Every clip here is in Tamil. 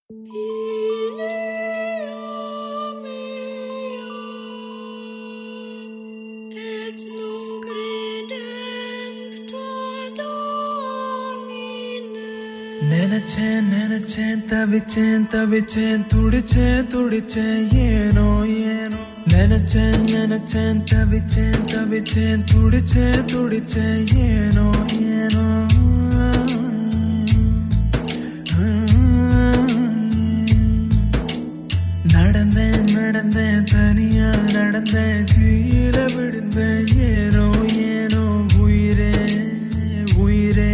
நினைச்சேன் தவிச்சேன் துடிச்சேன் ஏனோ நினைச்சேன் தவிச்சேன் துடிச்சேன் ஏனோ நடந்தேன் தனியா நடந்தேன் கீழே விழுந்தேன் ஏனோ உயிரே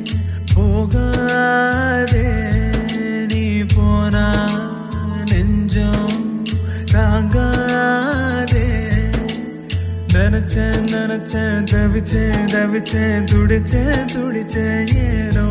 போகாதே நீ போனா நெஞ்சம் தாங்காதே நினைச்சேன் தவிச்சேன் துடிச்சேன் ஏனோ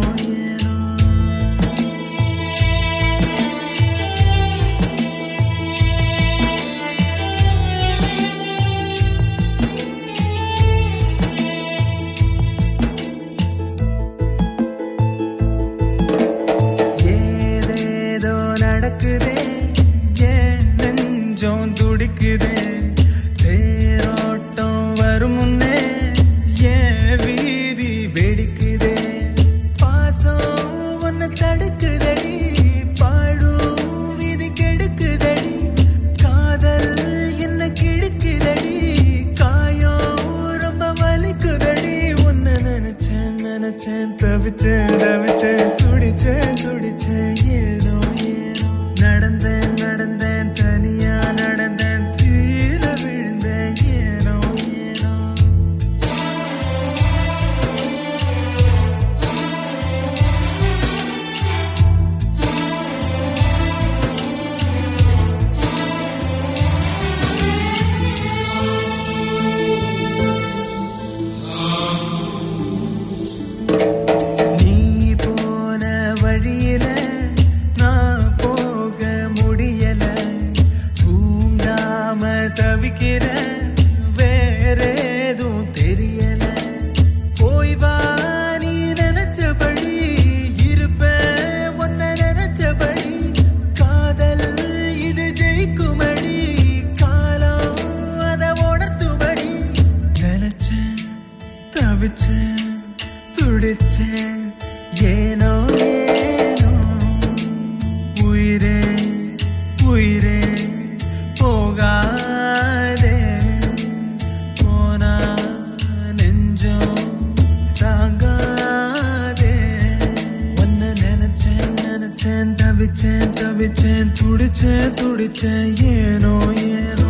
துடிக்குதே தேரோட்டம் வரும் முன்னே ஏன் வீதி வெடிக்குதே பாசம் ஒன்னு தடுக்குதடி பாழும் வீதி கெடுக்குதடி காதல் என்ன கிழக்குதடி காயம் ரொம்ப வலிக்குதடி உன்னை நினைச்சேன் தவிச்சேன் துடிச்சேன் ஏதோ நடந்தேன் தனியா நடந்தேன் கீழே விழுந்தேன் ஏனோ நீ போன வழியில தவிக்கிற வேறேதும் தெரியல போய் வா நீ நினைச்சபடி இருப்பேன் உன்னை நினைச்சபடி காதல் இது ஜெயிக்குமடி காலம் அதை உணர்த்துமடி நினைச்சேன் தவிச்சேன் துடிச்சேன் ஏனோ உயிரே போகாதே போனா நெஞ்சம் தாங்காதே உன்னை நினைச்சேன் தவிச்சேன் துடிச்சேன் ஏனோ